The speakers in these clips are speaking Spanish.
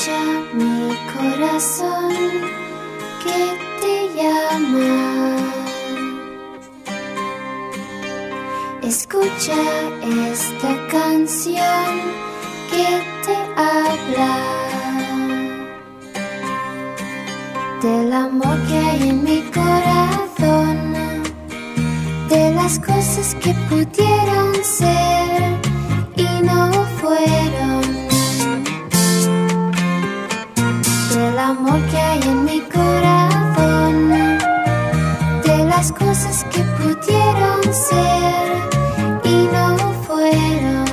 Escucha mi corazón que te llama. Escucha esta canción que te habla del amor que hay en mi corazón, de las cosas que pudieron ser y no fueron, del amor que hay en mi corazón, de las cosas que pudieron ser y no fueron.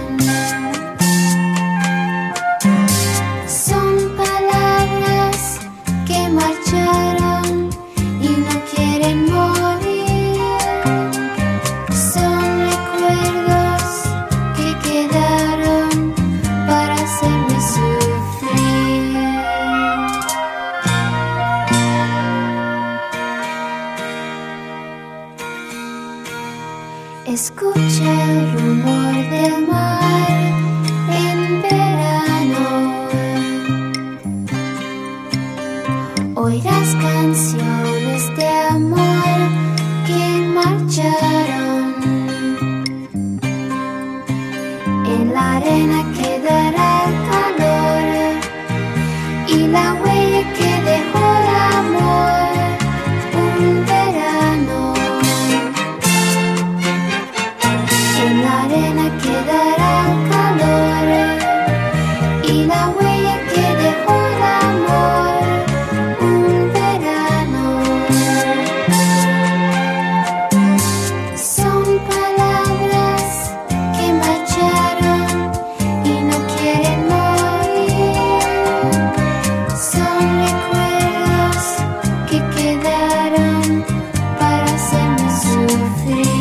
Son palabras que marcharon y no quieren morir. Son recuerdos que quedaron para hacerme sufrir. Escucha el rumor del mar en verano. Oirás canciones de amor que marcharon. En la arena quedará el calor y la huella que dejó el amor un verano. En la arena quedará el calor y la huella que dejó el amor un verano. Son palabras que marcharon y no quieren morir. Son recuerdos que quedaron para hacerme sufrir.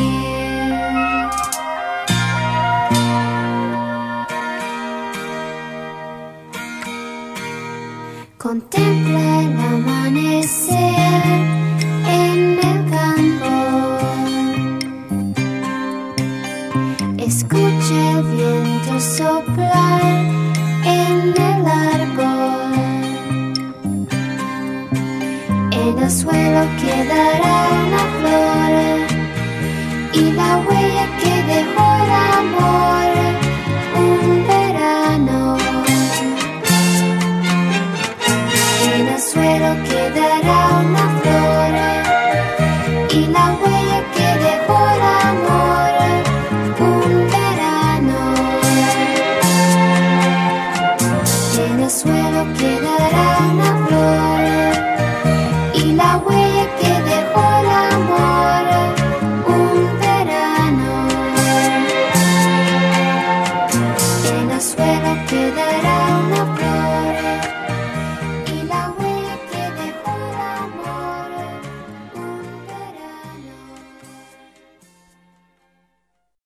Contempla el amanecer en el campo. Escucha el viento soplar en el árbol. En el suelo quedará una flor y la huella que dejó el amor.